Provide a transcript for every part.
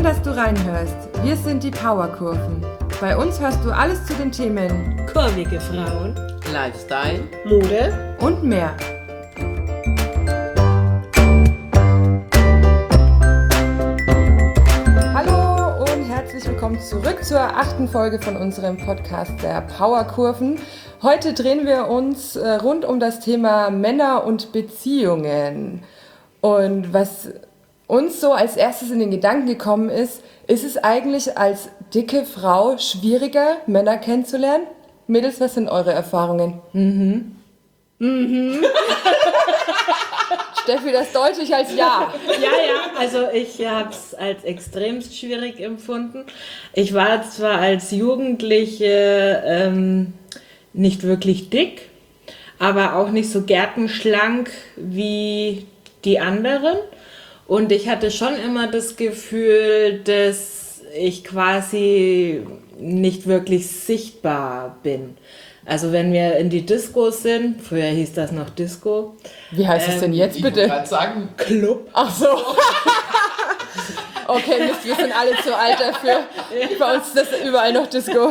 dass du reinhörst. Wir sind die Powerkurven. Bei uns hörst du alles zu den Themen kurvige Frauen, Lifestyle, Mode und mehr. Hallo und herzlich willkommen zurück zur 8. Folge von unserem Podcast der Powerkurven. Heute drehen wir uns rund um das Thema Männer und Beziehungen. Und was uns so als erstes in den Gedanken gekommen ist es eigentlich als dicke Frau schwieriger, Männer kennenzulernen? Mädels, was sind eure Erfahrungen? Steffi, das deutlich als Ja. Ja, also ich habe es als extremst schwierig empfunden. Ich war zwar als Jugendliche nicht wirklich dick, aber auch nicht so gärtenschlank wie die anderen. Und ich hatte schon immer das Gefühl, dass ich quasi nicht wirklich sichtbar bin. Also wenn wir in die Disco sind, früher hieß das noch Disco. Wie heißt es denn jetzt bitte? Ich wollte gerade sagen, Club. Ach so. Okay, Mist, wir sind alle zu alt dafür. Bei uns ist das überall noch Disco.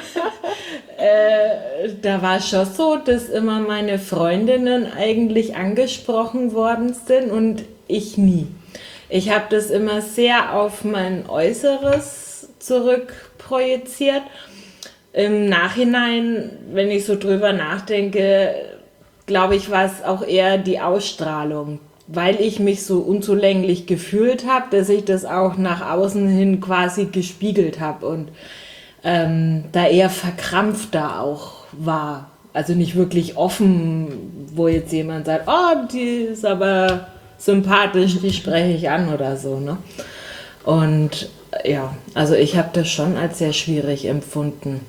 Da war es schon so, dass immer meine Freundinnen eigentlich angesprochen worden sind und ich nie. Ich habe das immer sehr auf mein Äußeres zurückprojiziert. Im Nachhinein, wenn ich so drüber nachdenke, glaube ich, war es auch eher die Ausstrahlung, weil ich mich so unzulänglich gefühlt habe, dass ich das auch nach außen hin quasi gespiegelt habe und da eher verkrampfter auch war. Also nicht wirklich offen, wo jetzt jemand sagt, oh, die ist aber sympathisch, die spreche ich an oder so, ne? Und ja, also ich habe das schon als sehr schwierig empfunden.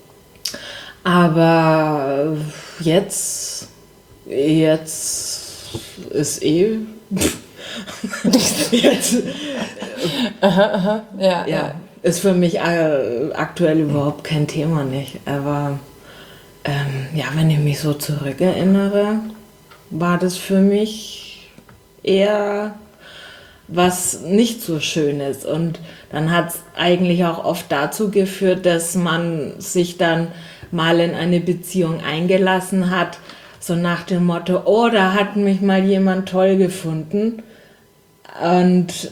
Aber jetzt ist jetzt ja, ist für mich aktuell überhaupt kein Thema nicht. Aber ja, wenn ich mich so zurückerinnere, war das für mich eher was nicht so Schönes. Und dann hat es eigentlich auch oft dazu geführt, dass man sich dann mal in eine Beziehung eingelassen hat, so nach dem Motto, oh, da hat mich mal jemand toll gefunden. Und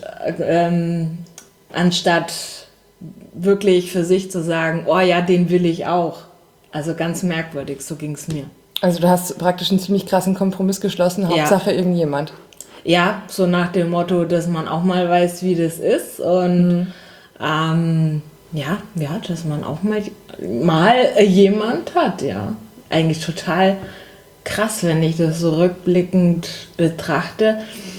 anstatt wirklich für sich zu sagen, oh ja, den will ich auch. Also ganz merkwürdig, so ging es mir. Also du hast praktisch einen ziemlich krassen Kompromiss geschlossen, Hauptsache irgendjemand. Ja, so nach dem Motto, dass man auch mal weiß, wie das ist und dass man auch mal jemand hat, ja. Eigentlich total krass, wenn ich das so rückblickend betrachte.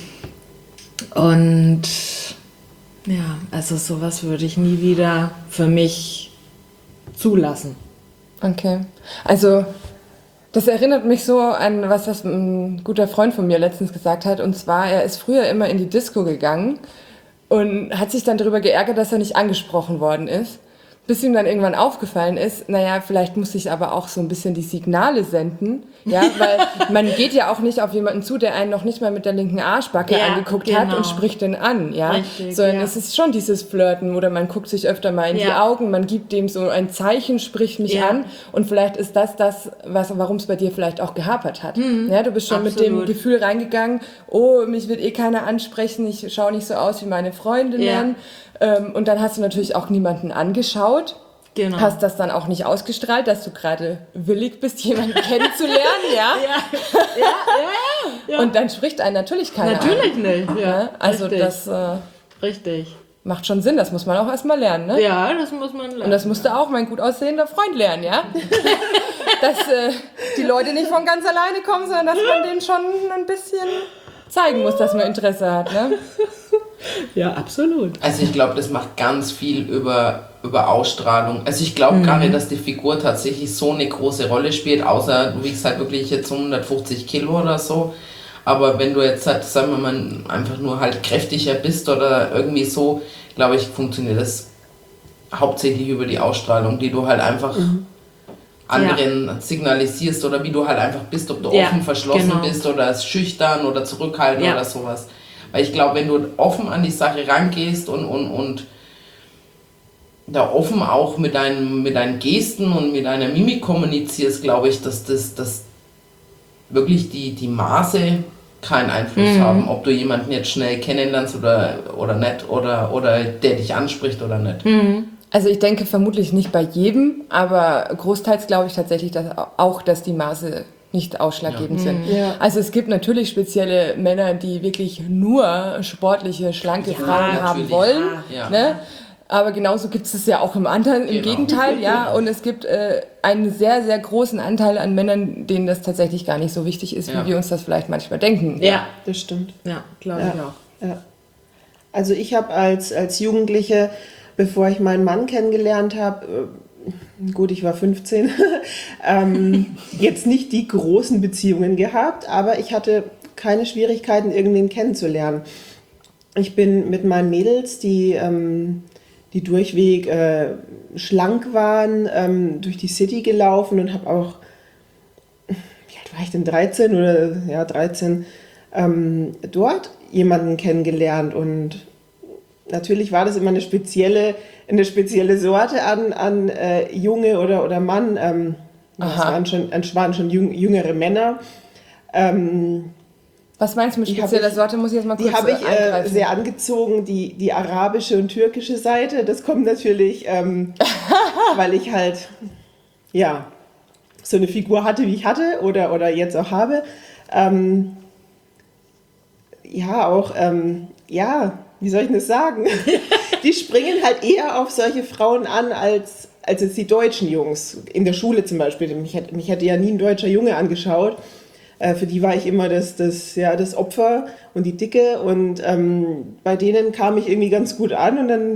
Und ja, also sowas würde ich nie wieder für mich zulassen. Okay, also das erinnert mich so an was ein guter Freund von mir letztens gesagt hat. Und zwar, er ist früher immer in die Disco gegangen und hat sich dann darüber geärgert, dass er nicht angesprochen worden ist. Bis ihm dann irgendwann aufgefallen ist, naja, vielleicht muss ich aber auch so ein bisschen die Signale senden. Ja, weil man geht ja auch nicht auf jemanden zu, der einen noch nicht mal mit der linken Arschbacke angeguckt hat und spricht den an. Ja? Richtig, sondern es ist schon dieses Flirten oder man guckt sich öfter mal in die Augen, man gibt dem so ein Zeichen, spricht mich an und vielleicht ist das, warum es bei dir vielleicht auch gehapert hat. Ja, du bist schon mit dem Gefühl reingegangen, oh, mich wird keiner ansprechen, ich schaue nicht so aus wie meine Freundinnen. Und dann hast du natürlich auch niemanden angeschaut. Genau. Hast das dann auch nicht ausgestrahlt, dass du gerade willig bist, jemanden kennenzulernen, ja? Ja. Und dann spricht einen natürlich keiner an. Natürlich nicht, ja. Also richtig. Das richtig. Macht schon Sinn, das muss man auch erstmal lernen, ne? Ja, das muss man lernen. Und das musste auch mein gut aussehender Freund lernen, ja? Dass die Leute nicht von ganz alleine kommen, sondern dass man denen schon ein bisschen zeigen muss, dass man Interesse hat, ne? Ja, absolut. Also ich glaube, das macht ganz viel über Ausstrahlung. Also ich glaube gar nicht, dass die Figur tatsächlich so eine große Rolle spielt, außer du wiegst halt wirklich jetzt 150 Kilo oder so. Aber wenn du jetzt halt, sagen wir mal, einfach nur halt kräftiger bist oder irgendwie so, glaube ich, funktioniert das hauptsächlich über die Ausstrahlung, die du halt einfach anderen signalisierst oder wie du halt einfach bist, ob du offen, verschlossen bist oder schüchtern oder zurückhaltend oder sowas. Weil ich glaube, wenn du offen an die Sache rangehst und da offen auch mit deinen Gesten und mit deiner Mimik kommunizierst, glaube ich, dass das wirklich die Maße keinen Einfluss haben, ob du jemanden jetzt schnell kennenlernst oder nicht, oder der dich anspricht oder nicht. Also ich denke vermutlich nicht bei jedem, aber großteils glaube ich tatsächlich dass die Maße nicht ausschlaggebend sind. Ja. Also es gibt natürlich spezielle Männer, die wirklich nur sportliche, schlanke Frauen haben wollen. Ja. Ne? Aber genauso gibt es ja auch im Gegenteil, ja. Und es gibt einen sehr, sehr großen Anteil an Männern, denen das tatsächlich gar nicht so wichtig ist, wie wir uns das vielleicht manchmal denken. Ja, Das stimmt. ja, glaube ich auch. Ja. Also ich habe als Jugendliche, bevor ich meinen Mann kennengelernt habe, gut, ich war 15, jetzt nicht die großen Beziehungen gehabt, aber ich hatte keine Schwierigkeiten, irgendwen kennenzulernen. Ich bin mit meinen Mädels, die durchweg schlank waren, durch die City gelaufen und habe auch, wie alt war ich denn, 13 oder ja 13, dort jemanden kennengelernt und natürlich war das immer eine spezielle Sorte an Junge oder Mann. Es waren schon jüngere Männer. Was meinst du mit spezieller Sorte? Muss ich jetzt mal kurz Die habe ich eingreifen. sehr angezogen, die arabische und türkische Seite. Das kommt natürlich, weil ich halt ja so eine Figur hatte, wie ich hatte oder jetzt auch habe. Wie soll ich das sagen? Die springen halt eher auf solche Frauen an, als jetzt die deutschen Jungs. In der Schule zum Beispiel. Mich hätte ja nie ein deutscher Junge angeschaut. Für die war ich immer das Opfer und die Dicke. Und bei denen kam ich irgendwie ganz gut an. Und dann,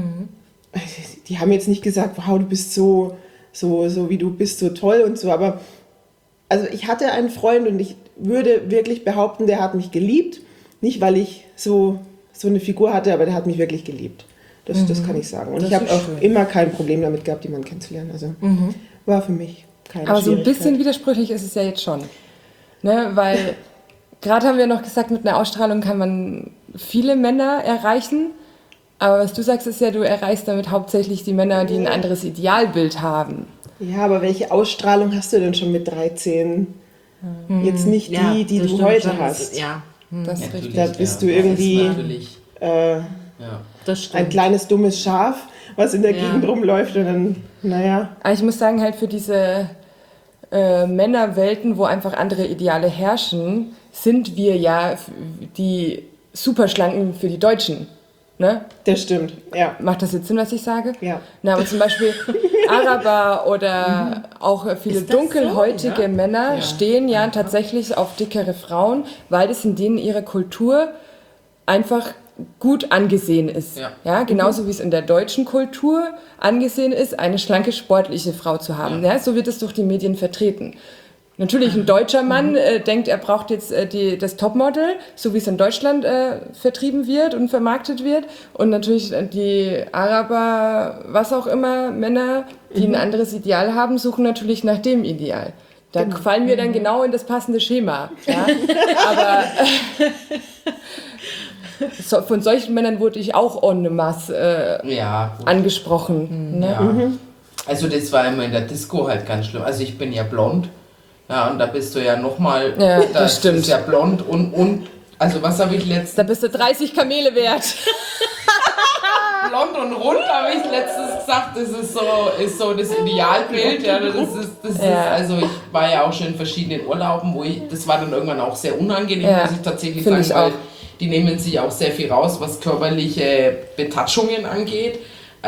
die haben jetzt nicht gesagt, wow, du bist so wie du bist, so toll und so. Aber also ich hatte einen Freund und ich würde wirklich behaupten, der hat mich geliebt. Nicht, weil ich so eine Figur hatte, aber der hat mich wirklich geliebt. Das kann ich sagen. Und Das ich habe ist auch schön. immer kein Problem damit gehabt, jemanden kennenzulernen. Also war für mich keine Aber so ein Schwierigkeit. bisschen widersprüchlich ist es ja jetzt schon. Ne? Weil gerade haben wir noch gesagt, mit einer Ausstrahlung kann man viele Männer erreichen. Aber was du sagst, ist ja, du erreichst damit hauptsächlich die Männer, die ein anderes Idealbild haben. Ja, aber welche Ausstrahlung hast du denn schon mit 13? Jetzt nicht die das du stimmt heute schon. hast. Ja, Das ist richtig. Da bist du irgendwie Natürlich, das ein stimmt. kleines dummes Schaf, was in der Gegend rumläuft und dann, naja. Aber ich muss sagen, halt für diese Männerwelten, wo einfach andere Ideale herrschen, sind wir ja die Superschlanken für die Deutschen. Ne? Das stimmt, ja. Macht das jetzt Sinn, was ich sage? Ja. Na, aber zum Beispiel Araber oder auch viele Ist das dunkelhäutige so, ja? Männer stehen ja tatsächlich auf dickere Frauen, weil das in denen ihrer Kultur einfach gut angesehen ist. Ja. Genauso wie es in der deutschen Kultur angesehen ist, eine schlanke, sportliche Frau zu haben. Ja, so wird es durch die Medien vertreten. Natürlich, ein deutscher Mann denkt, er braucht jetzt das Topmodel, so wie es in Deutschland vertrieben wird und vermarktet wird. Und natürlich die Araber, was auch immer, Männer, die ein anderes Ideal haben, suchen natürlich nach dem Ideal. Da fallen wir dann genau in das passende Schema. Ja? Aber von solchen Männern wurde ich auch en masse gut. angesprochen. Ne? Ja. Also das war immer in der Disco halt ganz schlimm. Also ich bin ja blond. Ja, und da bist du ja nochmal, Ja, das stimmt. ist ja blond und also was habe ich letztens, Da bist du 30 Kamele wert. blond und rund habe ich letztens gesagt, das ist so das Idealbild, ja, das ist, also ich war ja auch schon in verschiedenen Urlauben, das war dann irgendwann auch sehr unangenehm, muss ich tatsächlich sagen, weil die nehmen sich auch sehr viel raus, was körperliche Betatschungen angeht,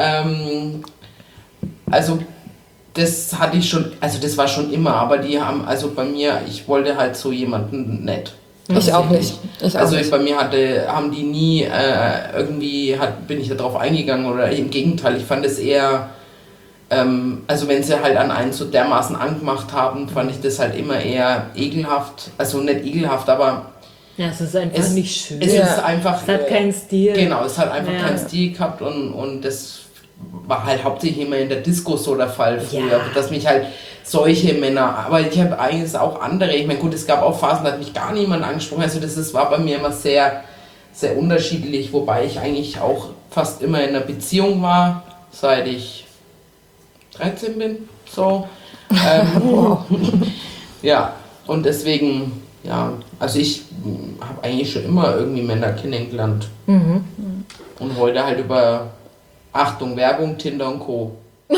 also das hatte ich schon, also das war schon immer, aber die haben, also bei mir, ich wollte halt so jemanden nicht. Ich auch nicht. Bei mir haben die nie bin ich da drauf eingegangen oder im Gegenteil, ich fand es eher, also wenn sie halt an einen so dermaßen angemacht haben, fand ich das halt immer eher ekelhaft, also nicht ekelhaft, aber ja, es ist einfach nicht schön. Es ist einfach, es hat keinen Stil. Genau, es hat einfach keinen Stil gehabt und das war halt hauptsächlich immer in der Disco so der Fall früher, dass mich halt solche Männer, aber ich habe eigentlich auch andere, ich meine gut, es gab auch Phasen, da hat mich gar niemand angesprochen, also das war bei mir immer sehr, sehr unterschiedlich, wobei ich eigentlich auch fast immer in einer Beziehung war, seit ich 13 bin. So. Ja, und deswegen, ja, also ich habe eigentlich schon immer irgendwie Männer kennengelernt. Und heute halt über, Achtung, Werbung, Tinder und Co.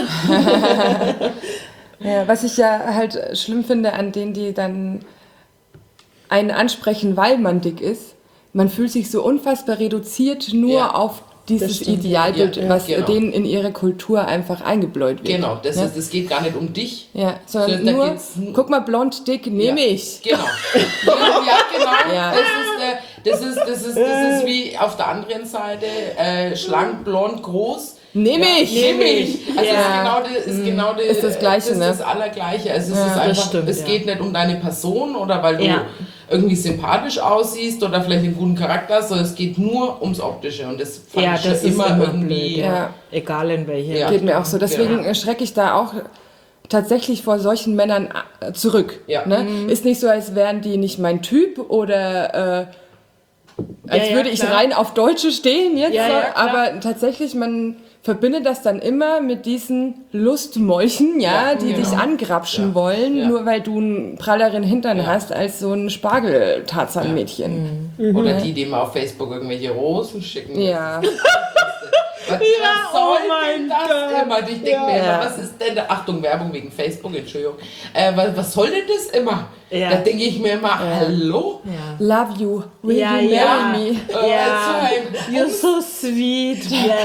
Ja, was ich ja halt schlimm finde an denen, die dann einen ansprechen, weil man dick ist, man fühlt sich so unfassbar reduziert nur auf dieses Idealbild, was denen in ihre Kultur einfach eingebläut wird. Genau, das geht gar nicht um dich. Ja, sondern nur, guck mal, blond, dick, nehme ich. Genau. Ja, genau. Ja. Das ist wie auf der anderen Seite, schlank, blond, groß. Nehme ich. Also ist das Gleiche, ne? Das Allergleiche. Also es ist einfach, es geht nicht um deine Person oder weil du irgendwie sympathisch aussiehst oder vielleicht einen guten Charakter hast, sondern es geht nur ums Optische und das fand ich schon immer irgendwie blöd, egal in welche. Ja. Geht mir auch so. Deswegen schrecke ich da auch tatsächlich vor solchen Männern zurück. Ja. Ne? Ist nicht so, als wären die nicht mein Typ oder als würde ich rein auf Deutsche stehen jetzt, aber tatsächlich, man verbindet das dann immer mit diesen Lustmolchen, die dich angrapschen wollen, nur weil du einen pralleren Hintern hast als so ein Spargel-Tarzan-Mädchen. Oder die mal auf Facebook irgendwelche Rosen schicken. Ja. Was soll denn das immer? Ich denke mir immer, was ist denn, Achtung, Werbung wegen Facebook, Entschuldigung. Was soll denn das immer? Da denke ich mir immer, hallo? Love you, will you marry me? You're so sweet.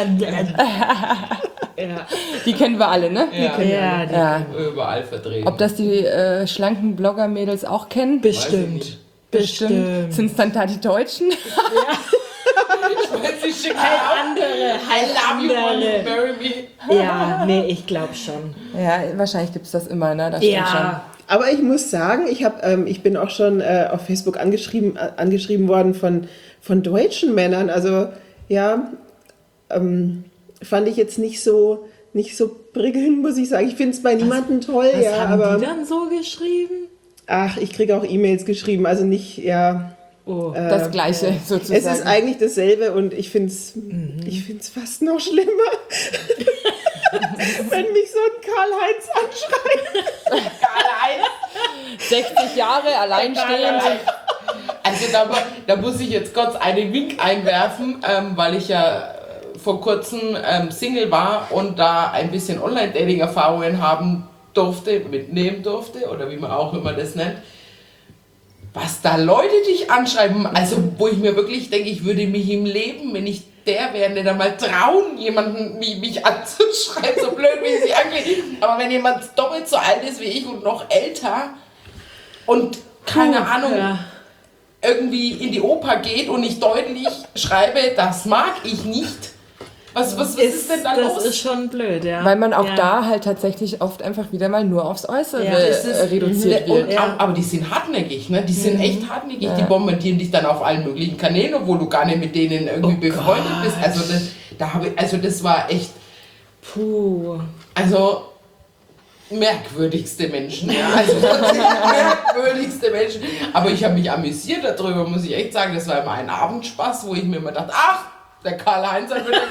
Die kennen wir alle, ne? Die kennen wir überall vertreten. Ob das die schlanken Blogger-Mädels auch kennen? Bestimmt. Sind es dann da die Deutschen? Sie schicken andere. I love you, want to marry me. Ja, nee, ich glaube schon. Ja, wahrscheinlich gibt es das immer, ne? Das stimmt schon. Aber ich muss sagen, ich bin auch schon auf Facebook angeschrieben worden von deutschen Männern. Also fand ich jetzt nicht so prickelnd, muss ich sagen. Ich finde es bei niemandem toll. Was haben die dann so geschrieben? Ach, ich kriege auch E-Mails geschrieben, also nicht, das Gleiche sozusagen. Es ist eigentlich dasselbe und ich finde es fast noch schlimmer, wenn mich so ein Karl-Heinz anschreit. Karl-Heinz? 60 Jahre, alleinstehend. Also da muss ich jetzt kurz einen Wink einwerfen, weil ich ja vor kurzem Single war und da ein bisschen Online-Dating-Erfahrungen mitnehmen durfte, oder wie man auch immer das nennt. Was da Leute dich anschreiben, also wo ich mir wirklich denke, ich würde mich im Leben, wenn ich der wäre, nicht einmal trauen, jemanden wie mich anzuschreiben, so blöd wie sie angeht. Aber wenn jemand doppelt so alt ist wie ich und noch älter und keine Ahnung, irgendwie in die Oper geht und ich deutlich schreibe, das mag ich nicht. Was ist denn da los? Das ist schon blöd, ja. Weil man auch da halt tatsächlich oft einfach wieder mal nur aufs Äußere reduziert wird. Aber die sind hartnäckig, ne? Die sind echt hartnäckig. Die bombardieren dich dann auf allen möglichen Kanälen, obwohl du gar nicht mit denen irgendwie befreundet bist. Also das war echt... Also merkwürdigste Menschen, merkwürdigste Menschen. Aber ich habe mich amüsiert darüber, muss ich echt sagen. Das war immer ein Abendspaß, wo ich mir immer dachte, ach, der Karl-Heinz hat wieder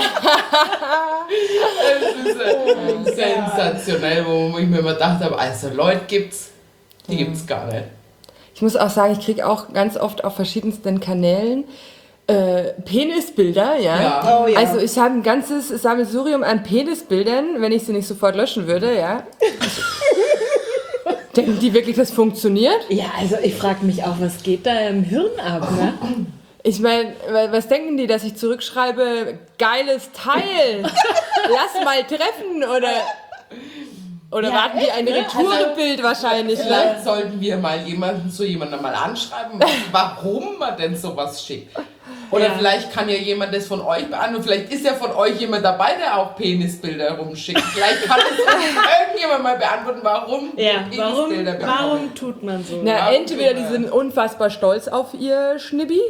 das ist sensationell, wo ich mir immer gedacht habe, also Leute gibt's gar nicht. Ich muss auch sagen, ich kriege auch ganz oft auf verschiedensten Kanälen Penisbilder, Oh, ja. Also ich habe ein ganzes Sammelsurium an Penisbildern, wenn ich sie nicht sofort löschen würde, Denken die wirklich, das funktioniert? Ja, also ich frage mich auch, was geht da im Hirn ab, ne? Ich meine, was denken die, dass ich zurückschreibe, geiles Teil, lass mal treffen oder warten die ein Retourebild wahrscheinlich, Vielleicht sollten wir mal jemanden mal anschreiben, warum man denn sowas schickt. Oder vielleicht kann ja jemand das von euch beantworten. Vielleicht ist ja von euch jemand dabei, der auch Penisbilder rumschickt. Vielleicht kann es irgendjemand mal beantworten, warum Penisbilder bekommen. Warum tut man so? Na, entweder die sind unfassbar stolz auf ihr Schnibbi,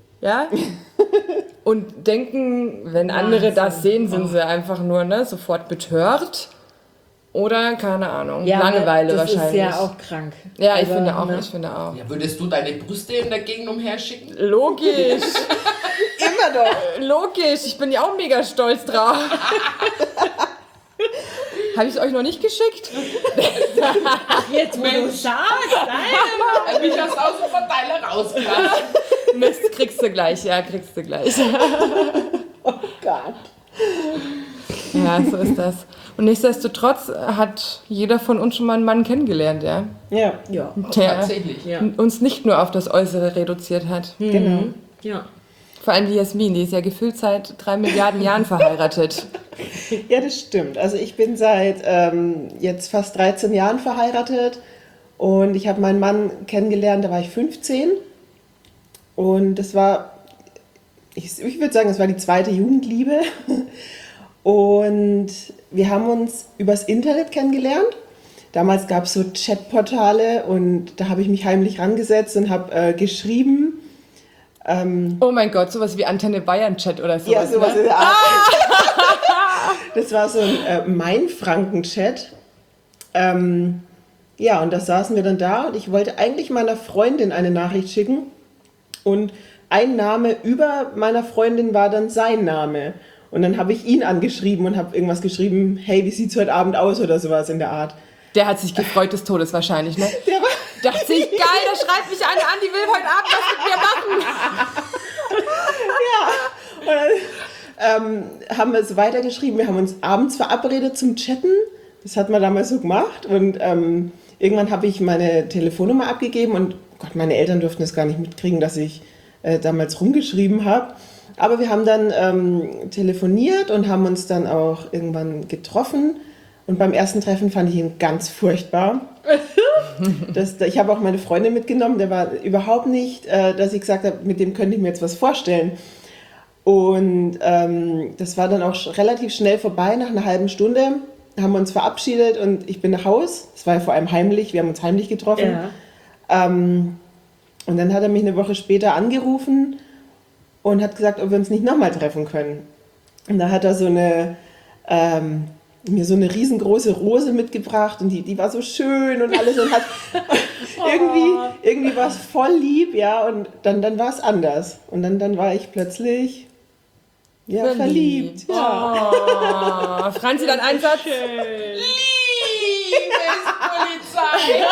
und denken, wenn andere das sehen, sind sie einfach nur sofort betört. Oder, keine Ahnung, Langeweile das wahrscheinlich. Das ist ja auch krank. Ja, ich finde auch. Ja, würdest du deine Brüste in der Gegend umherschicken? Logisch. Immer wir doch. Logisch, ich bin ja auch mega stolz drauf. Habe ich es euch noch nicht geschickt? Jetzt, wo du sagst, nein. Mich aus Außenverteiler rausgelassen. Mist, kriegst du gleich. Oh Gott. Ja, so ist das. Und nichtsdestotrotz hat jeder von uns schon mal einen Mann kennengelernt, ja? Ja. Ja. Der Tatsächlich. Ja. uns nicht nur auf das Äußere reduziert hat. Genau. Ja. Vor allem die Jasmin, die ist ja gefühlt seit 3 Milliarden Jahren verheiratet. Ja, das stimmt. Also ich bin seit jetzt fast 13 Jahren verheiratet und ich habe meinen Mann kennengelernt, da war ich 15 und das war, ich würde sagen, das war die zweite Jugendliebe und wir haben uns übers Internet kennengelernt. Damals gab es so Chatportale und da habe ich mich heimlich rangesetzt und habe geschrieben. Oh mein Gott, sowas wie Antenne Bayern-Chat oder sowas. Ja, sowas ne? in der Art. Das war so ein Mainfranken-Chat. Ja, und da saßen wir dann da und ich wollte eigentlich meiner Freundin eine Nachricht schicken und ein Name über meiner Freundin war dann sein Name. Und dann habe ich ihn angeschrieben und habe irgendwas geschrieben, hey, wie sieht's heute Abend aus oder sowas in der Art. Der hat sich gefreut des Todes wahrscheinlich, ne? Der war Dachte sich, geil, da schreibt mich eine an, die will heute Abend was mit mir machen. Und dann haben wir es weitergeschrieben. Wir haben uns abends verabredet zum Chatten. Das hat man damals so gemacht. Und irgendwann habe ich meine Telefonnummer abgegeben. Und Gott, meine Eltern durften es gar nicht mitkriegen, dass ich damals rumgeschrieben habe. Aber wir haben dann telefoniert und haben uns dann auch irgendwann getroffen. Und beim ersten Treffen fand ich ihn ganz furchtbar. Ich habe auch meine Freundin mitgenommen, der war überhaupt nicht, dass ich gesagt habe, mit dem könnte ich mir jetzt was vorstellen. Und das war dann auch relativ schnell vorbei, nach einer halben Stunde haben wir uns verabschiedet und ich bin nach Haus. Es war ja vor allem heimlich, wir haben uns heimlich getroffen. Ja. Und dann hat er mich eine Woche später angerufen und hat gesagt, ob wir uns nicht nochmal treffen können. Und da hat er mir so eine riesengroße Rose mitgebracht und die war so schön und alles und hat irgendwie war es voll lieb, ja, und dann war es anders. Und dann war ich plötzlich verliebt. Ja. Oh, Franzi, dann ein Satz. Liebespolizei!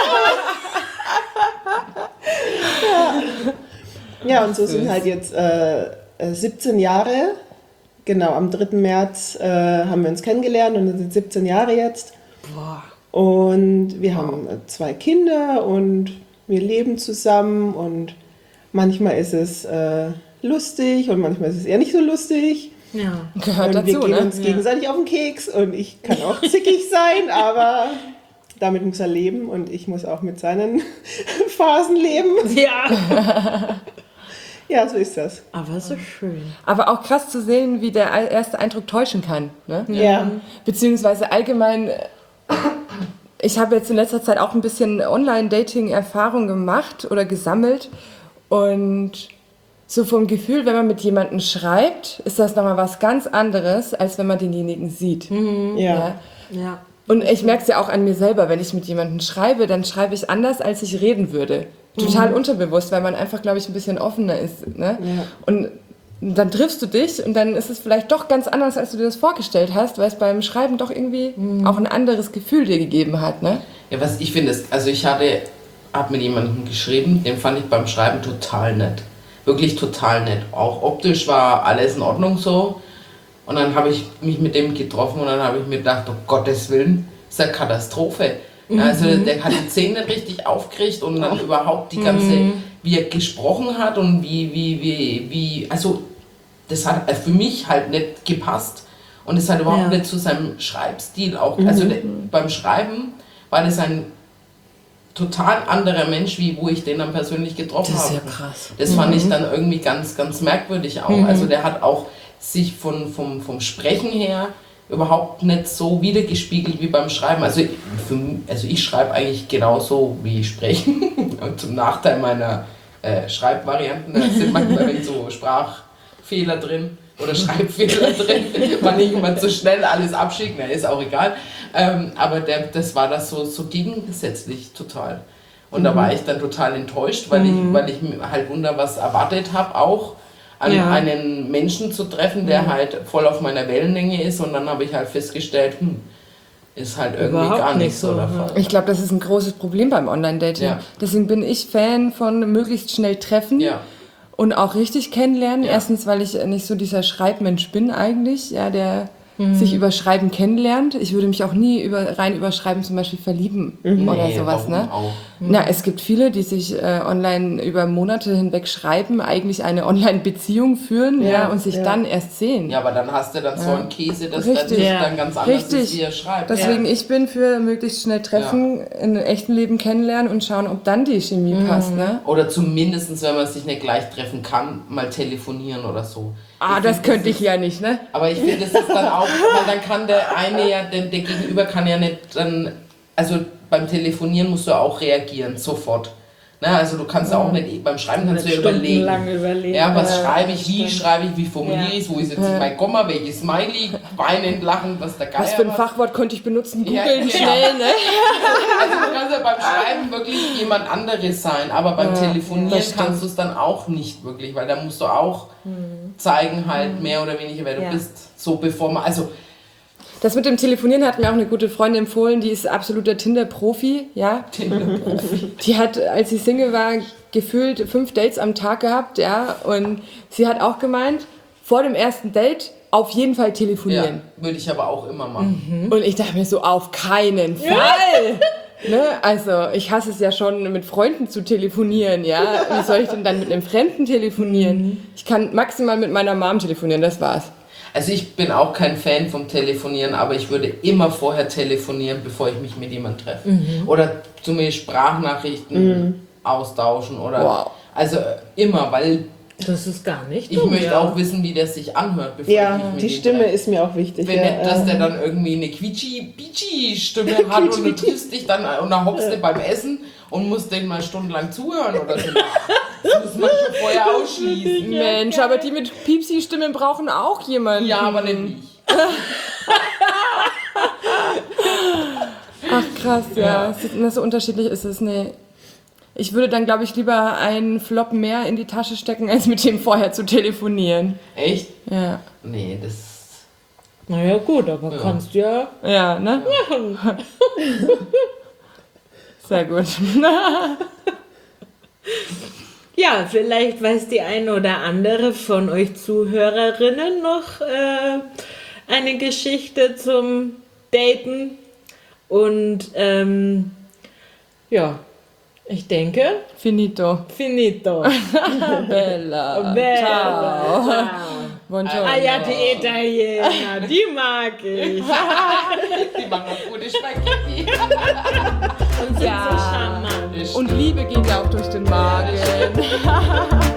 Ja, und so sind halt jetzt 17 Jahre. Genau, am 3. März haben wir uns kennengelernt und das sind 17 Jahre jetzt. Boah. Und wir haben 2 Kinder und wir leben zusammen und manchmal ist es lustig und manchmal ist es eher nicht so lustig. Ja. Gehört und dazu, wir gehen ne? uns gegenseitig auf den Keks und ich kann auch zickig sein, aber damit muss er leben und ich muss auch mit seinen Phasen leben. Ja. Ja, so ist das. Aber so schön. Aber auch krass zu sehen, wie der erste Eindruck täuschen kann. Ne? Ja. Beziehungsweise allgemein, ich habe jetzt in letzter Zeit auch ein bisschen Online-Dating-Erfahrung gemacht oder gesammelt. Und so vom Gefühl, wenn man mit jemandem schreibt, ist das nochmal was ganz anderes, als wenn man denjenigen sieht. Ja. Ja. Und ich merke es ja auch an mir selber, wenn ich mit jemandem schreibe, dann schreibe ich anders, als ich reden würde. Total unterbewusst, weil man einfach, glaube ich, ein bisschen offener ist. Ne? Ja. Und dann triffst du dich und dann ist es vielleicht doch ganz anders, als du dir das vorgestellt hast, weil es beim Schreiben doch irgendwie auch ein anderes Gefühl dir gegeben hat. Ne? Ja, was ich finde, also ich habe mit jemandem geschrieben, den fand ich beim Schreiben total nett. Wirklich total nett. Auch optisch war alles in Ordnung so. Und dann habe ich mich mit dem getroffen und dann habe ich mir gedacht, um Gottes Willen, ist eine Katastrophe. Also der hat die Zähne richtig aufgekriegt und dann überhaupt die ganze, wie er gesprochen hat und wie also das hat für mich halt nicht gepasst und es hat überhaupt nicht zu seinem Schreibstil auch, also beim Schreiben war das ein total anderer Mensch, wie wo ich den dann persönlich getroffen habe. Das ist ja krass. Das fand ich dann irgendwie ganz, ganz merkwürdig auch. Also der hat auch sich vom Sprechen her überhaupt nicht so wiedergespiegelt wie beim Schreiben. Also ich schreibe eigentlich genauso wie ich spreche. Und zum Nachteil meiner Schreibvarianten, da sind manchmal so Sprachfehler drin oder Schreibfehler drin, weil ich immer zu schnell alles abschicke, na, ist auch egal. Aber das war das so gegensätzlich total. Und da war ich dann total enttäuscht, weil ich mir halt was erwartet habe auch. einen Menschen zu treffen, der halt voll auf meiner Wellenlänge ist, und dann habe ich halt festgestellt, ist halt irgendwie Überhaupt gar nicht nicht so so, der ja. Fall. Ich glaube, das ist ein großes Problem beim Online-Dating. Ja. Deswegen bin ich Fan von möglichst schnell treffen Ja. und auch richtig kennenlernen. Ja. Erstens, weil ich nicht so dieser Schreibmensch bin eigentlich, ja, der sich über Schreiben kennenlernt. Ich würde mich auch nie rein über Schreiben zum Beispiel verlieben oder Nee, sowas. warum Ne? auch? Na, es gibt viele, die sich online über Monate hinweg schreiben, eigentlich eine Online-Beziehung führen und sich dann erst sehen. Ja, aber dann hast du dann so einen Käse, das Richtig. dann ganz anders ist, wie er schreibt. Deswegen, ich bin für möglichst schnell treffen, in echten Leben kennenlernen und schauen, ob dann die Chemie passt. Ne? Oder zumindest, wenn man sich nicht gleich treffen kann, mal telefonieren oder so. Das könnte ich ja nicht, ne? Aber ich finde, das ist dann auch, weil dann kann der eine ja, der Gegenüber kann ja nicht dann, also beim Telefonieren musst du auch reagieren, sofort. Ne, also du kannst auch nicht, beim Schreiben kannst du ja überlegen. Ja, was schreibe ich, wie schreibe ich, wie formuliere ich es, wo ist jetzt mein Komma, welches Smiley, weinend, lachend, was der Geier Was für ein Fachwort könnte ich benutzen? Googeln genau. schnell, ne? Also du kannst ja beim Schreiben wirklich jemand anderes sein, aber beim Telefonieren kannst du es dann auch nicht wirklich, weil da musst du auch zeigen halt mehr oder weniger, wer du bist. So bevor man, also Das mit dem Telefonieren hat mir auch eine gute Freundin empfohlen, die ist absoluter Tinder-Profi, ja. Tinder-Profi. Die hat, als sie Single war, gefühlt 5 Dates am Tag gehabt, ja. Und sie hat auch gemeint, vor dem ersten Date auf jeden Fall telefonieren. Ja, würde ich aber auch immer machen. Und ich dachte mir so, auf keinen Fall! Ne? Also, ich hasse es ja schon, mit Freunden zu telefonieren, ja. Wie soll ich denn dann mit einem Fremden telefonieren? Ich kann maximal mit meiner Mom telefonieren, das war's. Also ich bin auch kein Fan vom Telefonieren, aber ich würde immer vorher telefonieren, bevor ich mich mit jemandem treffe. Oder zumindest Sprachnachrichten austauschen oder also immer, weil Das ist gar nicht ich dumm, möchte ja. auch wissen, wie der sich anhört, bevor ich mich Ja, mit die ihm Stimme treffe. ist mir auch wichtig. Wenn ja. nicht, dass der dann irgendwie eine Quietschi-Stimme hat und du triffst dich dann und dann hockst du beim Essen und musst denen mal stundenlang zuhören oder so. Das muss man schon vorher ausschließen. Mensch, aber die mit Piepsi-Stimmen brauchen auch jemanden. Ja, aber nicht ich. Ach krass, ja. So unterschiedlich ist es, nee. Ich würde dann, glaube ich, lieber einen Flop mehr in die Tasche stecken, als mit dem vorher zu telefonieren. Echt? Ja. Nee, das... Naja gut, aber kannst ja... Ja, ne? Sehr gut. Ja, vielleicht weiß die eine oder andere von euch Zuhörerinnen noch eine Geschichte zum Daten. Und ja, ich denke, Finito. finito. Bella. Ciao. Ciao. Buongiorno. Ah ja, die Italiener, die mag ich. Die machen noch gute Spaghetti. Und sind so charmant. Und Liebe geht ja auch durch den Magen.